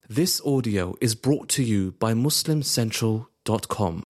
This audio is brought to you by MuslimCentral.com.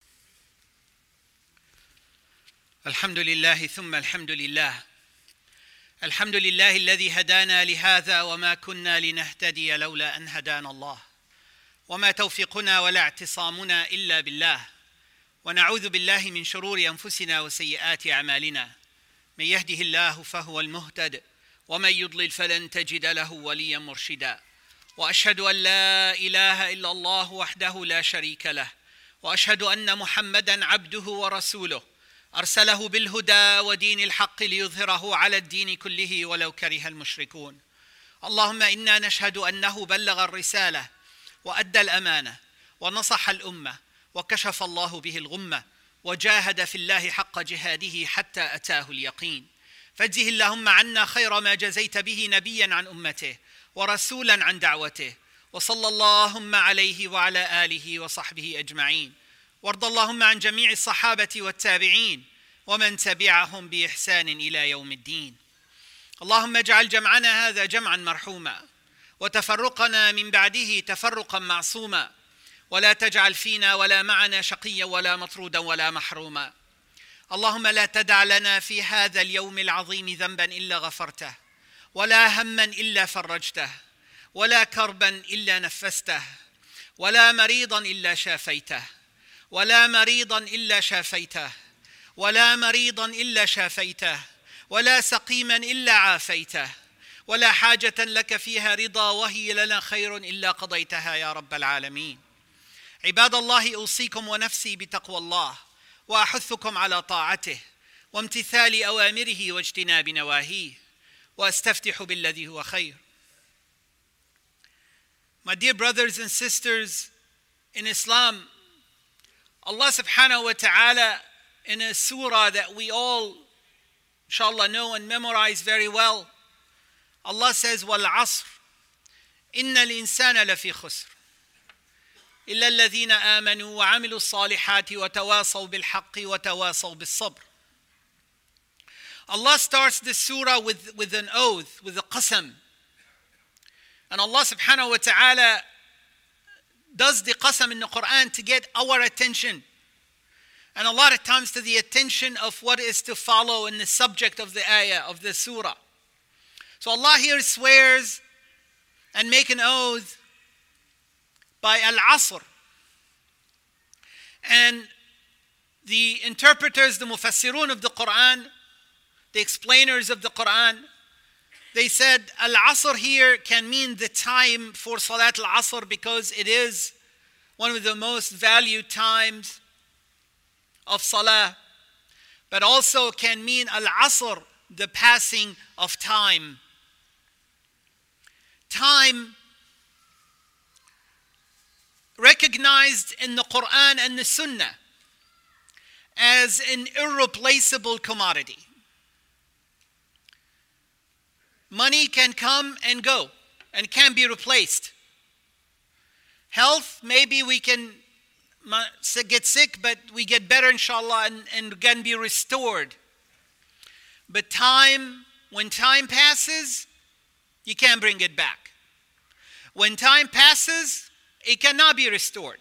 الحمد لله ثم الحمد لله. الحمد لله الذي هدانا لهذا وما كنا لنهتدي لولا أن هدانا الله. وما توفيقنا ولا اعتصامنا إلا بالله. ونعوذ بالله من شرور أنفسنا وسيئات أعمالنا. من يهده الله فهو المهتد ومن يضلل فلن تجد له وليا مرشدا. وأشهد أن لا إله إلا الله وحده لا شريك له. وأشهد أن محمدا عبده ورسوله أرسله بالهدى ودين الحق ليظهره على الدين كله ولو كره المشركون. اللهم إنا نشهد أنه بلغ الرسالة وأدى الأمانة ونصح الأمة وكشف الله به الغمة وجاهد في الله حق جهاده حتى أتاه اليقين. فاجزه اللهم عنا خير ما جزيت به نبيا عن أمته ورسولا عن دعوته. وصلى اللهم عليه وعلى آله وصحبه أجمعين. وارض اللهم عن جميع الصحابة والتابعين ومن تبعهم بإحسان إلى يوم الدين. اللهم اجعل جمعنا هذا جمعا مرحوما وتفرقنا من بعده تفرقا معصوما ولا تجعل فينا ولا معنا شقيا ولا مطرودا ولا محروما. اللهم لا تدع لنا في هذا اليوم العظيم ذنبا إلا غفرته ولا هما إلا فرجته ولا كربا إلا نفسته ولا مريضا إلا شافيته ولا مريضا إلا شافيته ولا مريضا إلا شافيته ولا سقيما إلا عافيته ولا حاجة لك فيها رضا وهي لنا خير إلا قضيتها يا رب العالمين. عباد الله، أوصيكم ونفسي بتقوى الله وأحثكم على طاعته وامتثال أوامره واجتناب نواهيه وأستفتح بالذي هو خير. My dear brothers and sisters in Islam, Allah subhanahu wa ta'ala in a surah that we all inshallah know and memorize very well, Allah says, وَالْعَصْرِ إِنَّ الْإِنسَانَ لَفِي خُسْرٍ إِلَّا الَّذِينَ آمَنُوا وَعَمِلُوا الصَّالِحَاتِ وَتَوَاصَوْا بِالْحَقِّ وَتَوَاصَوْا بِالصَّبْرِ. Allah starts this surah with an oath, with a qasam. And Allah subhanahu wa ta'ala does the qasam in the Quran to get our attention. And a lot of times to the attention of what is to follow in the subject of the ayah, of the surah. So Allah here swears and make an oath by Al-Asr. And the interpreters, the mufassirun of the Quran, the explainers of the Quran, they said Al-Asr here can mean the time for Salat Al-Asr because it is one of the most valued times of Salah. But also can mean Al-Asr, the passing of time. Time recognized in the Quran and the Sunnah as an irreplaceable commodity. Money can come and go and can be replaced. Health, maybe we can get sick, but we get better inshallah and can be restored. But time, when time passes, you can't bring it back. When time passes, it cannot be restored.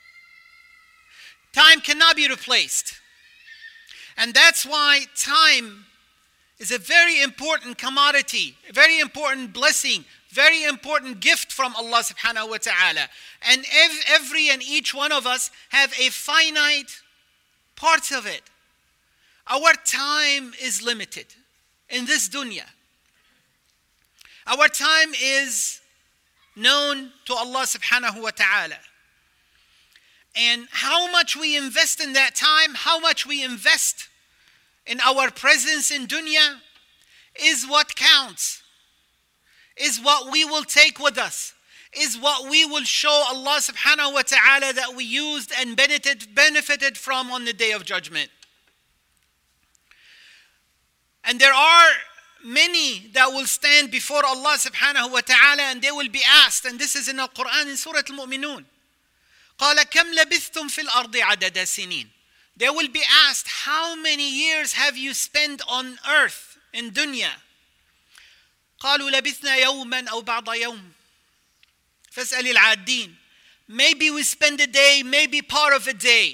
Time cannot be replaced. And that's why time is a very important commodity, a very important blessing, very important gift from Allah subhanahu wa ta'ala. And every and each one of us have a finite part of it. Our time is limited in this dunya. Our time is known to Allah subhanahu wa ta'ala. And how much we invest in that time, how much we invest in our presence in dunya is what counts, is what we will take with us, is what we will show Allah subhanahu wa ta'ala that we used and benefited from on the Day of Judgment. And there are many that will stand before Allah subhanahu wa ta'ala and they will be asked, and this is in the Quran in Surah Al-Mu'minun, قَالَ كَمْ لَبِثْتُمْ فِي الْأَرْضِ عَدَدَ سِنِينَ. They will be asked, how many years have you spent on earth in dunya? قالوا لبثنا يوما أو بعض يوم. فاسأل العادين. Maybe we spend a day, maybe part of a day.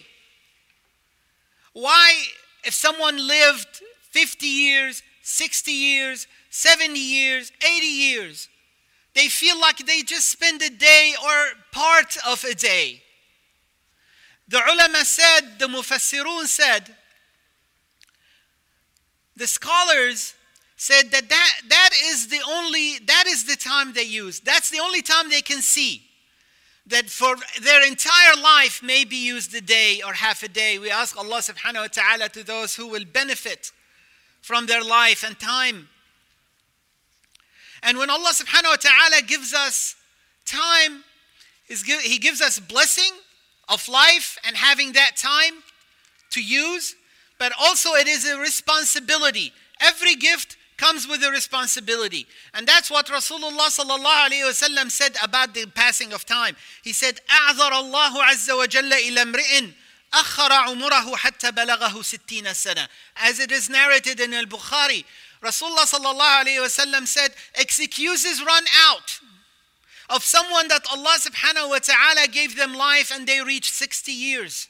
Why, if someone lived 50 years, 60 years, 70 years, 80 years, they feel like they just spend a day or part of a day? The ulama said, the mufassirun said, the scholars said that is the time they use. That's the only time they can see. That for their entire life, maybe use the day or half a day. We ask Allah subhanahu wa ta'ala to those who will benefit from their life and time. And when Allah subhanahu wa ta'ala gives us time, He gives us blessing of life and having that time to use, but also it is a responsibility. Every gift comes with a responsibility. And that's what Rasulullah sallallahu alayhi wasallam said about the passing of time. He said, أعذر الله عز وجل إلى امرئ أخر عمره حتى بلغه 60 سنة. As it is narrated in Al-Bukhari, Rasulullah sallallahu alayhi wasallam said, excuses run out of someone that Allah subhanahu wa ta'ala gave them life and they reached 60 years.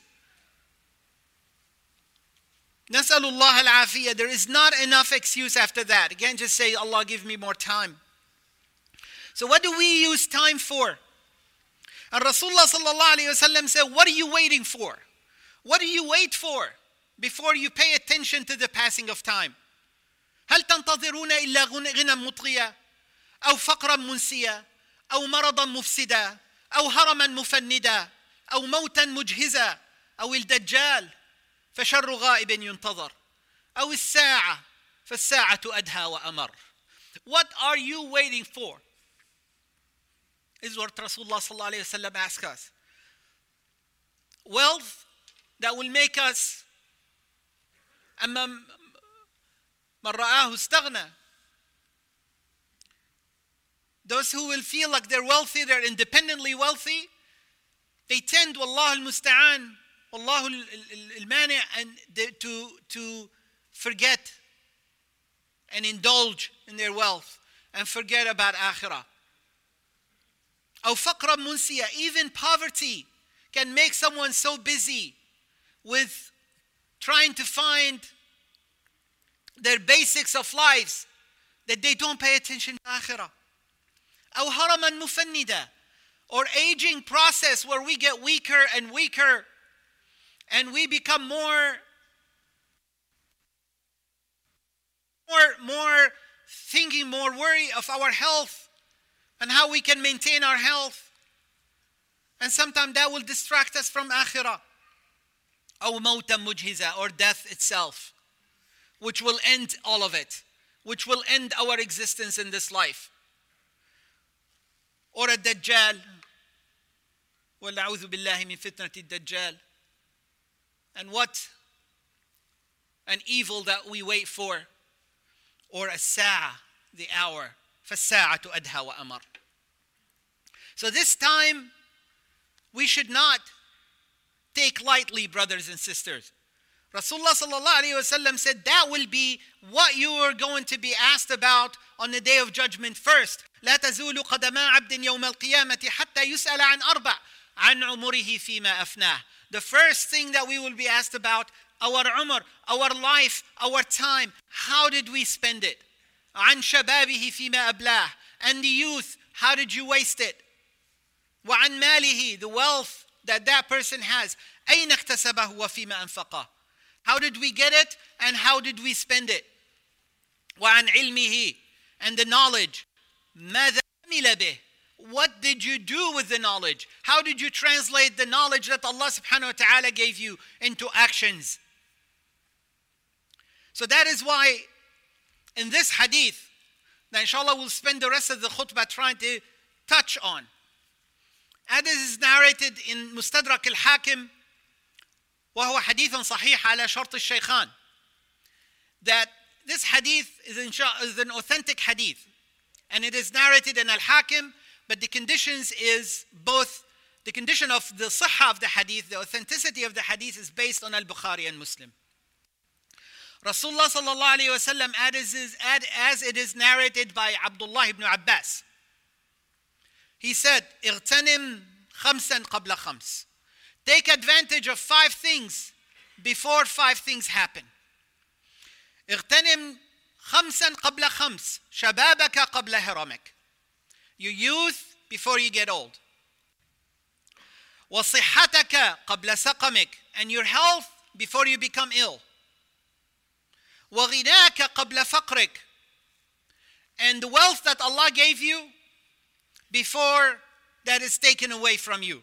Nas'alullah al-afiyah. There is not enough excuse after that. Again, just say, Allah, give me more time. So what do we use time for? And Rasulullah sallallahu alayhi wa sallam said, what are you waiting for? What do you wait for before you pay attention to the passing of time? هل تنتظرون إلا غنى مطغيا أو فقرا منسيا أو مرضا مفسدا أو هرما مفندا أو موتا مجهزا أو الدجال فشر غائب ينتظر أو الساعة فالساعة أدهى وأمر. What are you waiting for? Is what Rasulullah sallallahu alayhi wa sallam asks us. Wealth that will make us أما من رآه استغنى. Those who will feel like they're wealthy, they're independently wealthy, they tend, wallahu al-musta'an, wallahu al-mani', and to forget and indulge in their wealth and forget about akhirah. أو فقرا منسيا. Even poverty can make someone so busy with trying to find their basics of lives that they don't pay attention to akhirah. أو هرما مفندا. Or aging process where we get weaker and weaker and we become more thinking, more worry of our health and how we can maintain our health. And sometimes that will distract us from akhirah. أو موتا مجهزا. Or death itself, which will end all of it, which will end our existence in this life. Or a Dajjal. وَالْعُوذُ بِاللَّهِ مِنْ فِتْنَةِ الدَّجَّالِ. And what an evil that we wait for. Or a sa'a, the hour. فَالسَّاعَةُ أَدْهَى وَأَمَرُ. So this time, we should not take lightly, brothers and sisters. Rasulullah sallallahu alayhi wa sallam said that will be what you are going to be asked about on the day of judgment first. لا تزول قدما عبد يوم القيامة حتى يسأل عن أربع عن عمره فيما أفناه. The first thing that we will be asked about, our umr, our life, our time. How did we spend it? عن شبابه فيما أبلاه. And the youth, how did you waste it? وعن ماله, the wealth that person has. أين اكتسبه وفيما أنفقه. How did we get it and how did we spend it? وعن علمه, and the knowledge. ماذا عمل به. What did you do with the knowledge? How did you translate the knowledge that Allah subhanahu wa ta'ala gave you into actions? So that is why in this hadith, that inshallah we'll spend the rest of the khutbah trying to touch on. And this is narrated in Mustadrak al-Hakim, وهو حديث صحيح على شرط الشيخان. That this hadith is an authentic hadith. And it is narrated in Al-Hakim, but the conditions is both, the condition of the sihha of the hadith, the authenticity of the hadith is based on Al-Bukhari and Muslim. Rasulullah sallallahu alayhi wa sallam, as it is narrated by Abdullah ibn Abbas, He said, اغتنم خمسا قبل خمس. Take advantage of 5 things before 5 things happen. اغتنم خمسا قبل خمس. شبابك قبل هرمك. Your youth before you get old. وصحتك قبل سقمك. And your health before you become ill. وغناك قبل فقرك. And the wealth that Allah gave you before that is taken away from you.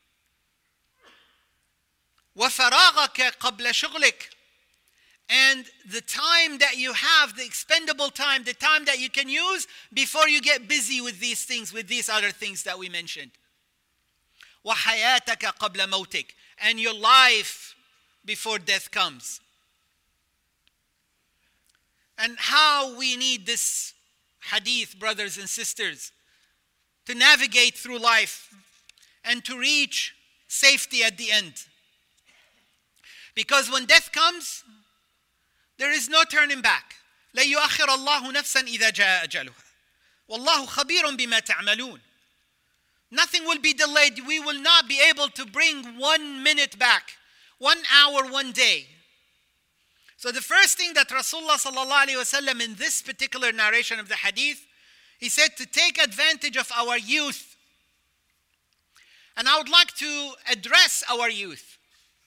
وفراغك قبل شغلك. And the time that you have, the expendable time, the time that you can use before you get busy with these things, with these other things that we mentioned. وحياتك قبل موتك. And your life before death comes. And how we need this hadith, brothers and sisters, to navigate through life and to reach safety at the end. Because when death comes, there is no turning back. لا يؤخر الله نفسا إذا جاء أجلها. والله خبير بما تعملون. Nothing will be delayed. We will not be able to bring 1 minute back, 1 hour, 1 day. So the first thing that Rasulullah sallallahu alaihi wasallam in this particular narration of the hadith, he said to take advantage of our youth. And I would like to address our youth.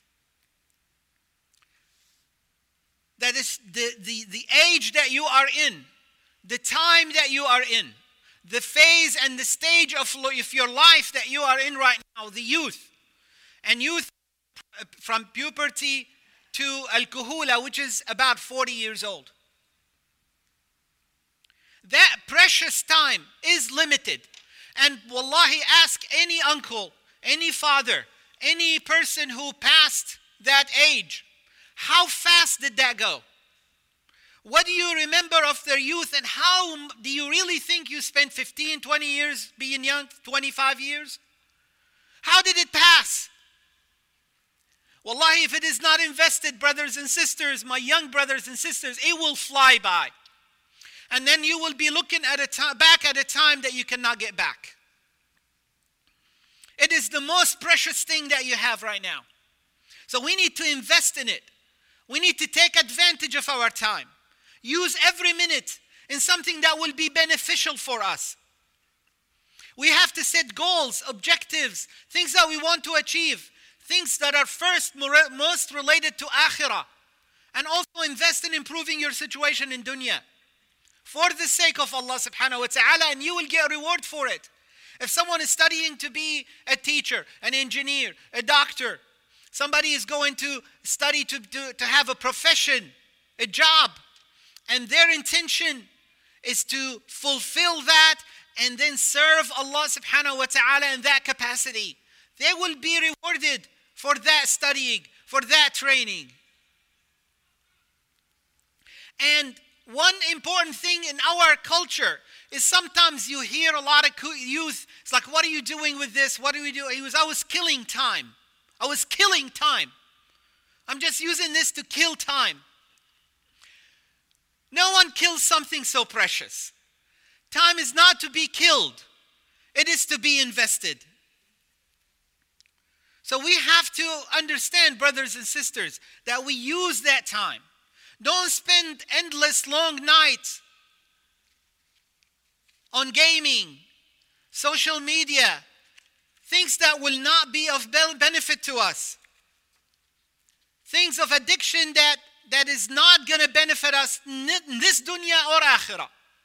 That is the age that you are in, the time that you are in, the phase and the stage of your life that you are in right now, the youth. And youth from puberty to al-kuhula, which is about 40 years old. That precious time is limited. And wallahi, ask any uncle, any father, any person who passed that age, how fast did that go? What do you remember of their youth, and how do you really think you spent 15, 20 years being young, 25 years? How did it pass? Wallahi, if it is not invested, brothers and sisters, my young brothers and sisters, it will fly by. And then you will be looking at back at a time that you cannot get back. It is the most precious thing that you have right now. So we need to invest in it. We need to take advantage of our time. Use every minute in something that will be beneficial for us. We have to set goals, objectives, things that we want to achieve, things that are most related to akhirah. And also invest in improving your situation in dunya. For the sake of Allah subhanahu wa ta'ala, and you will get a reward for it. If someone is studying to be a teacher, an engineer, a doctor, somebody is going to study to have a profession, a job, and their intention is to fulfill that and then serve Allah subhanahu wa ta'ala in that capacity, they will be rewarded for that studying, for that training. And one important thing in our culture is sometimes you hear a lot of youth, it's like, what are you doing with this? What do we do? I was killing time. I was killing time. I'm just using this to kill time. No one kills something so precious. Time is not to be killed. It is to be invested. So we have to understand, brothers and sisters, that we use that time. Don't spend endless long nights on gaming, social media, things that will not be of benefit to us. Things of addiction that is not going to benefit us in this dunya or akhirah.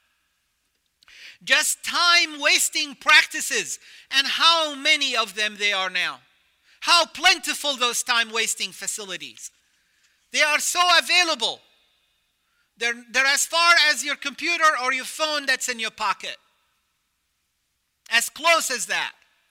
Just time-wasting practices, and how many of them there are now. How plentiful those time-wasting facilities. They are so available. They're as far as your computer or your phone that's in your pocket. As close as that.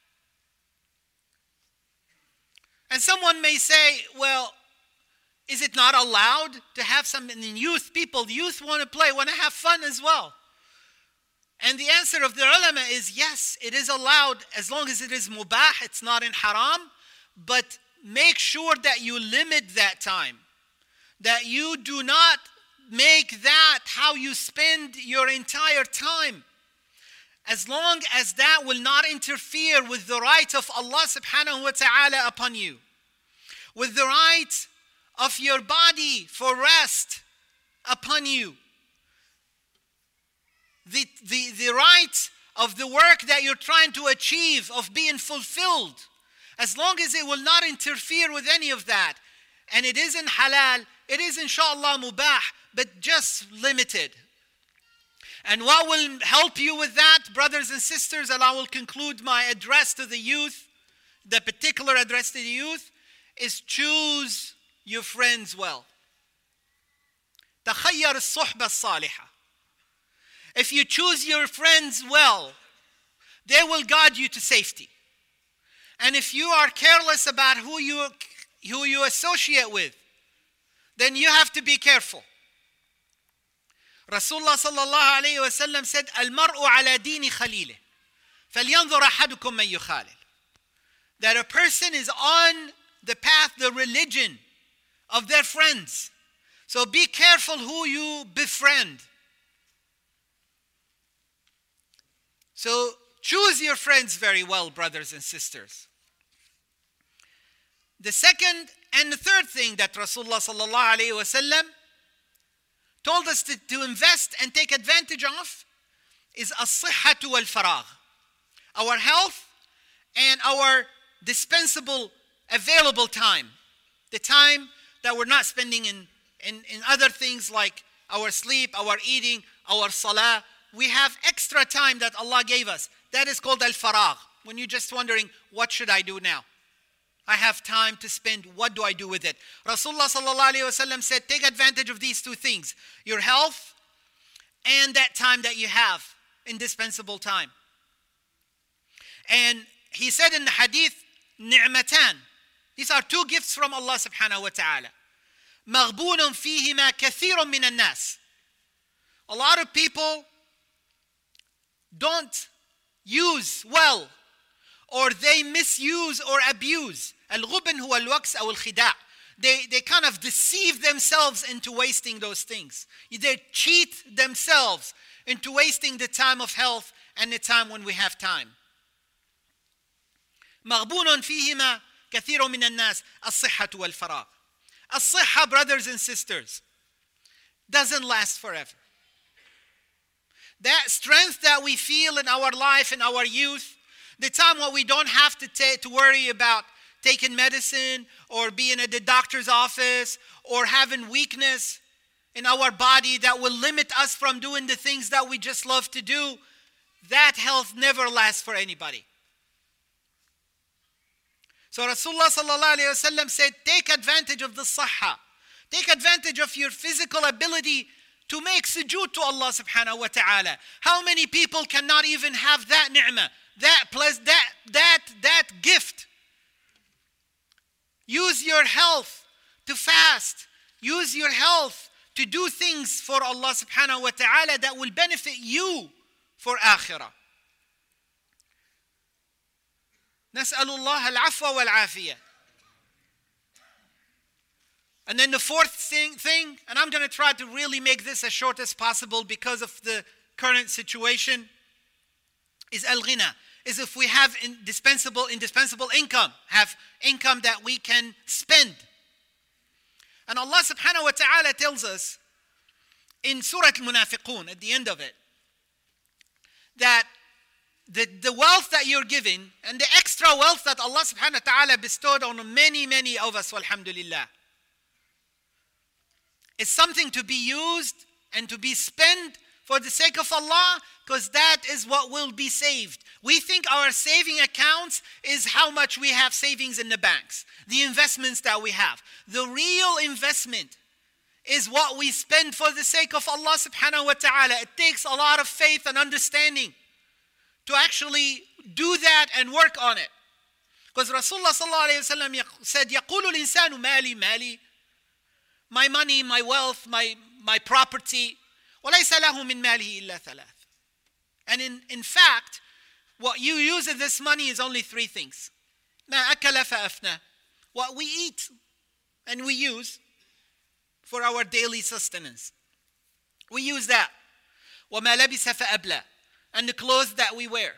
And someone may say, well, is it not allowed to have some youth want to play, want to have fun as well? And the answer of the ulama is yes, it is allowed as long as it is mubah, it's not in haram. But make sure that you limit that time. That you do not make that how you spend your entire time. as long as that will not interfere with the right of Allah subhanahu wa ta'ala upon you, with the right of your body for rest upon you, the right of the work that you're trying to achieve of being fulfilled, as long as it will not interfere with any of that, and it isn't halal, it is inshallah mubah, but just limited. And what will help you with that, brothers and sisters, and I will conclude my address to the youth, the particular address to the youth, is choose your friends well. تخير الصحبة الصالحة. If you choose your friends well, they will guide you to safety. And if you are careless about who you associate with, then you have to be careful. Rasulullah sallallahu alayhi wa sallam said, "Al-mar'u ala dini khalilih, falyanzur ahadukum man yukhalil." That a person is on the path, the religion of their friends. So be careful who you befriend. So choose your friends very well, brothers and sisters. The second and the third thing that Rasulullah sallallahu alayhi wa sallam told us to invest and take advantage of is as-sihhatu wal-faragh. Our health and our dispensable available time. The time that we're not spending in other things like our sleep, our eating, our salah. We have extra time that Allah gave us. That is called al-faragh. When you're just wondering, what should I do now? I have time to spend. What do I do with it? Rasulullah sallallahu alayhi wa sallam said, take advantage of these two things. Your health and that time that you have, indispensable time. And he said in the hadith, ni'matan. These are two gifts from Allah subhanahu wa ta'ala. مَغْبُونٌ فِيهِمَا كَثِيرٌ مِّنَ النَّاسِ. A lot of people don't use well, or they misuse or abuse. الغبن هو الوكس أو الخداع. They kind of deceive themselves into wasting those things. They cheat themselves into wasting the time of health and the time when we have time. مغبون فيهما كثير من الناس الصحة والفراغ. الصحة, brothers and sisters, doesn't last forever. That strength that we feel in our life, in our youth, the time when we don't have to worry about taking medicine or being at the doctor's office or having weakness in our body that will limit us from doing the things that we just love to do, that health never lasts for anybody. So Rasulullah sallallahu alayhi wa sallam said, take advantage of the sahha. Take advantage of your physical ability to make sujood to Allah subhanahu wa ta'ala. How many people cannot even have that ni'mah, that gift? Use your health to fast. Use your health to do things for Allah subhanahu wa ta'ala that will benefit you for akhirah. نسأل الله العفو والعافية. And then the fourth thing, and I'm going to try to really make this as short as possible because of the current situation, is al-ghina. Is if we have indispensable income, have income that we can spend. And Allah subhanahu wa ta'ala tells us in Surah Al-Munafiqun, at the end of it, that the wealth that you're given and the extra wealth that Allah subhanahu wa ta'ala bestowed on many of us, alhamdulillah, is something to be used and to be spent for the sake of Allah, because that is what will be saved. We think our saving accounts is how much we have savings in the banks, the investments that we have. The real investment is what we spend for the sake of Allah subhanahu wa ta'ala. It takes a lot of faith and understanding to actually do that and work on it. Because Rasulullah sallallahu alayhi wa sallam said, يَقُولُ الْإِنسَانُ مَالِي مَالِي. My money, my wealth, my property. وَلَيْسَ لَهُ مِنْ مَالِهِ إِلَّا ثَلَاث. And in fact, what you use of this money is only three things. مَا أَكَلَ فَأَفْنَى. What we eat and we use for our daily sustenance. We use that. وَمَا لَبِسَ فَأَبْلَى. and the clothes that we wear.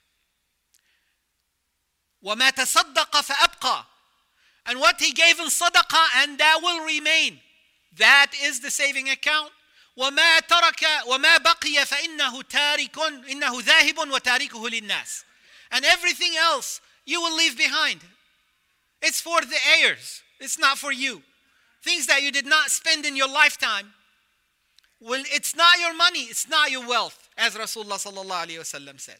وَمَا تَصَدَّقَ فَأَبْقَى. And what he gave in sadaqah, and that will remain. That is the saving account. وَمَا تَرَكَ وَمَا بَقِيَ فَإِنَّهُ تَارِكٌ إِنَّهُ ذَاهِبٌ وَتَارِكُهُ لِلنَّاسِ. And everything else you will leave behind. It's for the heirs. It's not for you. Things that you did not spend in your lifetime. Well, it's not your money. It's not your wealth, as Rasulullah sallallahu alaihi wasallam said.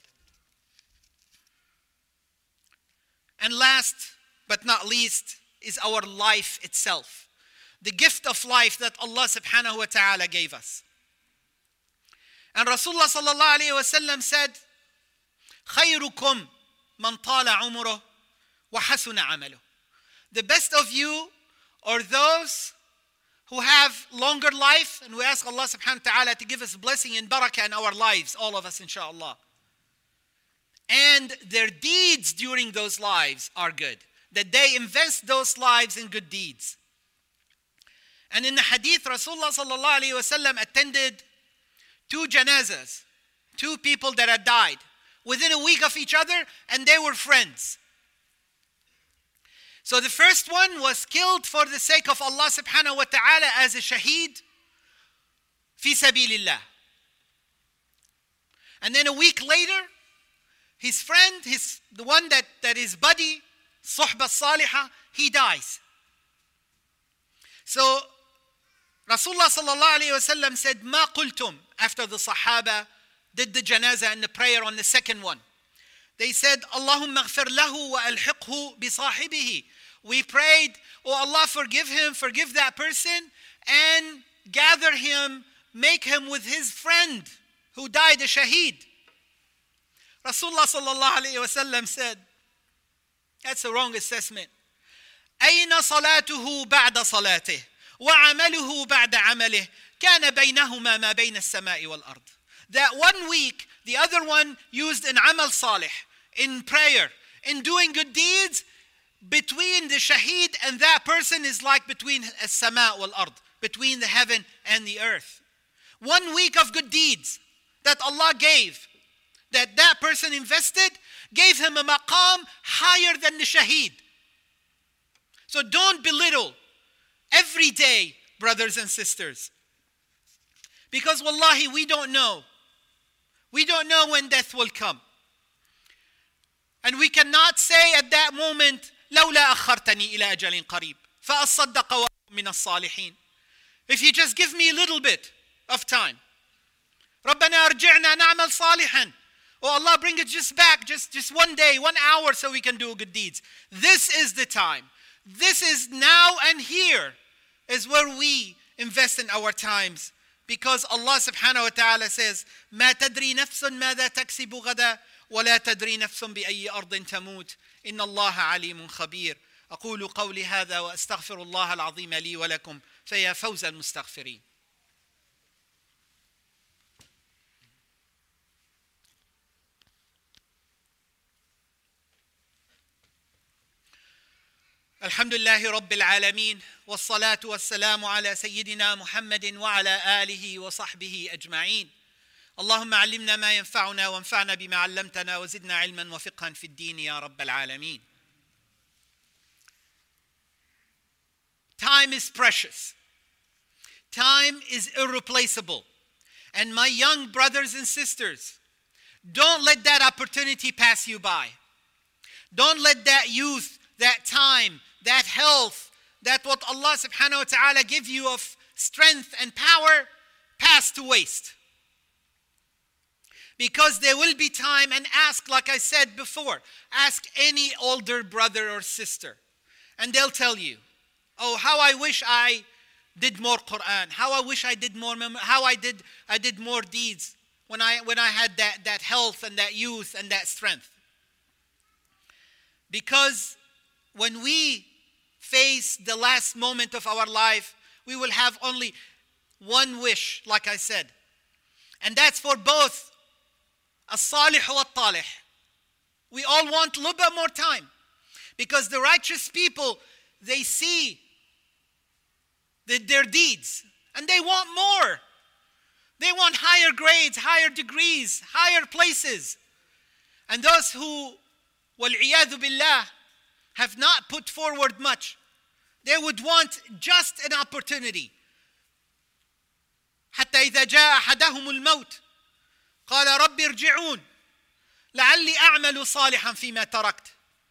And last but not least is our life itself. The gift of life that Allah subhanahu wa ta'ala gave us. And Rasulullah sallallahu alayhi wa sallam said, خَيْرُكُمْ مَنْ طَالَ عُمُرُهُ وَحَسُنَ عَمَلُهُ. The best of you are those who have longer life, and we ask Allah subhanahu wa ta'ala to give us blessing and barakah in our lives, all of us inshallah. And their deeds during those lives are good. That they invest those lives in good deeds. And in the hadith, Rasulullah sallallahu alayhi wa sallam attended 2 janazas, 2 people that had died within a week of each other, and they were friends. So the first one was killed for the sake of Allah subhanahu wa ta'ala as a shaheed fi sabilillah. And then a week later, his friend, the one that his buddy, Suhbah Salihah, he dies. So Rasulullah sallallahu alayhi wa sallam said, Ma qultum, after the Sahaba did the janazah and the prayer on the second one. They said, Allahumma ghfir lahu wa alhiqhu bi sahibihi. We prayed, oh Allah, forgive him, forgive that person, and gather him, make him with his friend who died a shaheed. Rasulullah sallallahu alayhi wa sallam said, that's a wrong assessment. أين صلاته بعد صلاته وعمله بعد عمله كان بينهما ما بين السماء والأرض. That 1 week, the other one used in amal salih, in prayer, in doing good deeds. Between the shaheed and that person is like between as-sama wal-ard, between the heaven and the earth. 1 week of good deeds that Allah gave, that person invested, gave him a maqam higher than the shaheed. So don't belittle every day, brothers and sisters. Because wallahi, we don't know. We don't know when death will come. And we cannot say at that moment, لولا أخرتني إلى أجل قريب فأصدق وأكن من الصالحين. If you just give me a little bit of time. ربنا أرجعنا نعمل صالحا. Oh Allah, bring it just back, just 1 day, 1 hour, so we can do good deeds. This is the time. This is now and here is where we invest in our times. Because Allah subhanahu wa ta'ala says, ما تدري نفس ماذا تكسب غدا ولا تدري نفس بأي أرض تموت إن الله عليم خبير. أقول قولي هذا وأستغفر الله العظيم لي ولكم فيا فوز المستغفرين. الحمد لله رب العالمين والصلاة والسلام على سيدنا محمد وعلى آله وصحبه أجمعين. اللهم علمنا ما ينفعنا وانفعنا بما علمتنا وزدنا علما وفقها في الدين يا رب العالمين. Time is precious. Time is irreplaceable. And my young brothers and sisters, don't let that opportunity pass you by. Don't let that youth, that time, that health, that what Allah subhanahu wa ta'ala give you of strength and power pass to waste. Because there will be time, and ask, like I said before, ask any older brother or sister. And they'll tell you, oh, how I wish I did more Quran, how I wish I did more, how I did more deeds when I had that health and that youth and that strength. Because when we face the last moment of our life, we will have only one wish, like I said. And that's for both as-salih wa talih. We all want a little bit more time. Because the righteous people, they see their deeds and they want more. They want higher grades, higher degrees, higher places. And those who, وَالْعِيَاذُ بِاللَّهِ, have not put forward much, they would want just an opportunity. حتى إذا جاء أحدهم الموت قال رب ارجعون لعلي أعمل صالحا فيما تركت.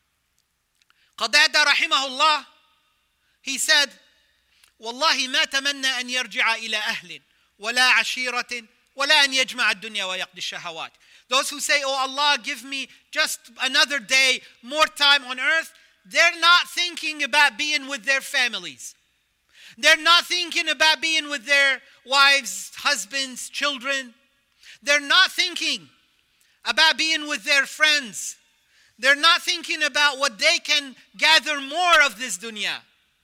قتادة رحمه الله, he said, والله ما تمنى أن يرجع إلى أهل ولا عشيرة ولا أن يجمع الدنيا ويقضي الشهوات. Those who say, oh Allah, give me just another day, more time on earth, they're not thinking about being with their families. They're not thinking about being with their wives, husbands, children. They're not thinking about being with their friends. They're not thinking about what they can gather more of this dunya,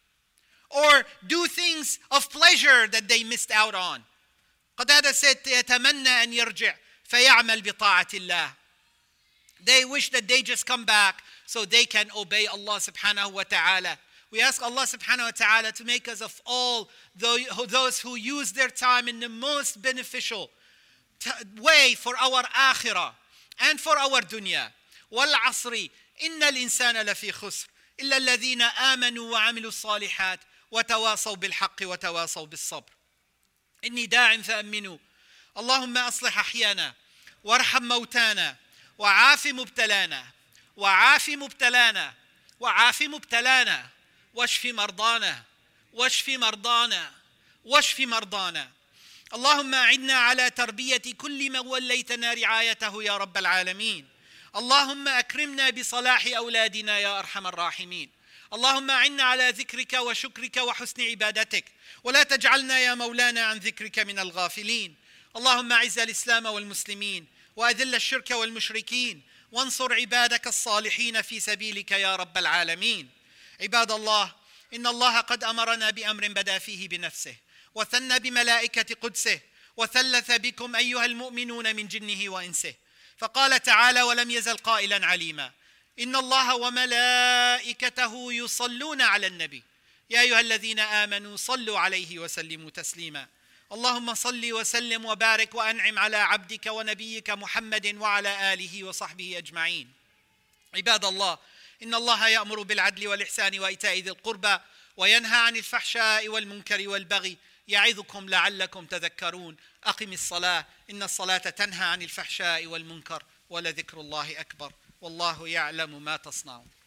or do things of pleasure that they missed out on. Qatada said, يتمنى أن يرجع فيعمل بطاعة الله. They wish that they just come back so they can obey Allah subhanahu wa ta'ala. We ask Allah subhanahu wa ta'ala to make us of all those who use their time in the most beneficial way for our akhirah and for our dunya. وَالْعَصْرِ إِنَّ الْإِنسَانَ لَفِي خُسْرٍ إِلَّا الَّذِينَ آمَنُوا وَعَمِلُوا الصَّالِحَاتِ وَتَوَاصَوْا بِالْحَقِّ وَتَوَاصَوْا بِالصَّبْرِ. إني داع فأمنوا اللهم أصلح أحيانا وارحم موتانا وعاف مبتلانا وعاف مبتلانا وعاف مبتلانا واشف مرضانا واشف مرضانا واشف مرضانا. اللهم أعنا على تربية كل من وليتنا رعايته يا رب العالمين. اللهم أكرمنا بصلاح أولادنا يا أرحم الراحمين. اللهم أعنا على ذكرك وشكرك وحسن عبادتك، ولا تجعلنا يا مولانا عن ذكرك من الغافلين. اللهم أعز الإسلام والمسلمين وأذل الشرك والمشركين وانصر عبادك الصالحين في سبيلك يا رب العالمين. عباد الله، إن الله قد أمرنا بأمر بدأ فيه بنفسه وثنى بملائكة قدسه وثلث بكم أيها المؤمنون من جنه وإنسه، فقال تعالى ولم يزل قائلا عليما: إن الله وملائكته يصلون على النبي يا أيها الذين آمنوا صلوا عليه وسلموا تسليما. اللهم صل وسلم وبارك وأنعم على عبدك ونبيك محمد وعلى آله وصحبه أجمعين. عباد الله، إن الله يأمر بالعدل والإحسان وإيتاء ذي القربى وينهى عن الفحشاء والمنكر والبغي يعظكم لعلكم تذكرون. أقم الصلاة إن الصلاة تنهى عن الفحشاء والمنكر ولذكر الله أكبر والله يعلم ما تصنعون.